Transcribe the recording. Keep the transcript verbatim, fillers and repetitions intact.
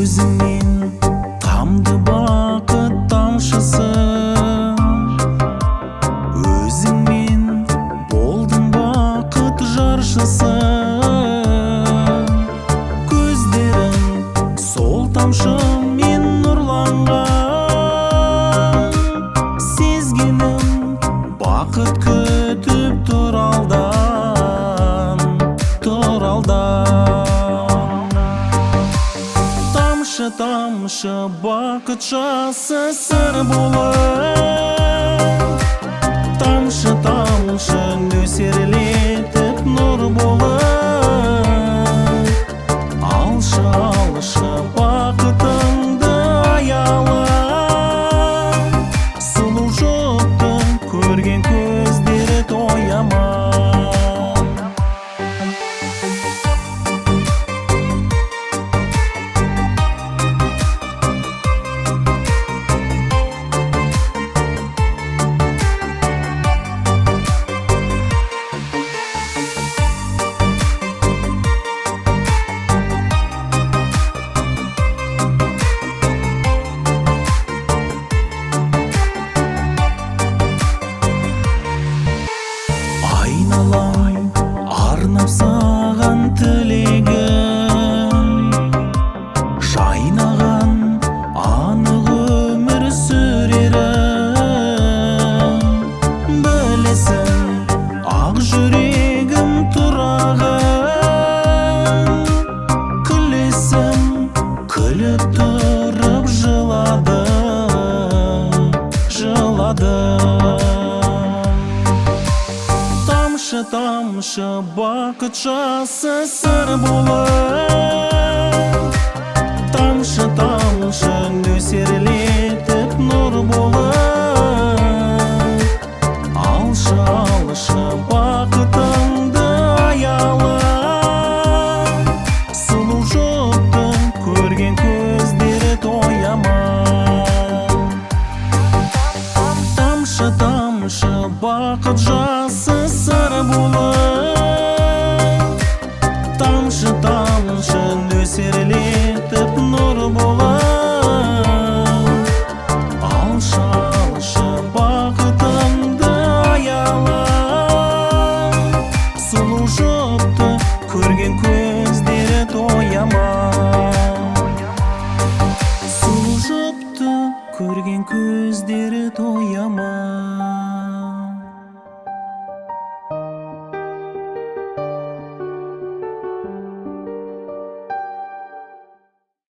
өзіңнен тамды бақыт тамшысы, өзіңмен болдың бақыт жаршысы. Көздерің сол тамшымен нұрланған, сезгенім бақыт күтіп тұр алдан, тұр алдан. Тамшы тамшы бақыт жасы сыр болып, тамшы тамшы нөсерлетіп нұр болып. Алшы алшы бақытыңды аялап, сұлу жұпты көрген көздері тояма. Айналам арнап саған тілегім, жайнаған анық өмір сүрерім. Білесің ақ жүрегім тұрағым, күлесің күліп тұрып жылады, жылады. Тамшы тамшы бақыт жасы сыр болып, тамшы тамшы нөсерлетіп нұр болып. Алшы алшы бақытыңды аялап, сұлу жұпты көрген көздері тояма. Тамшы тамшы бақыт жасы сыр болып, тамшы тамшы нөсерлетіп нұр болып. Алшы алшы бақытыңды аялап, сұлу жұпты көрген көздері тояма. Сұлу жұпты көрген көздері тояма.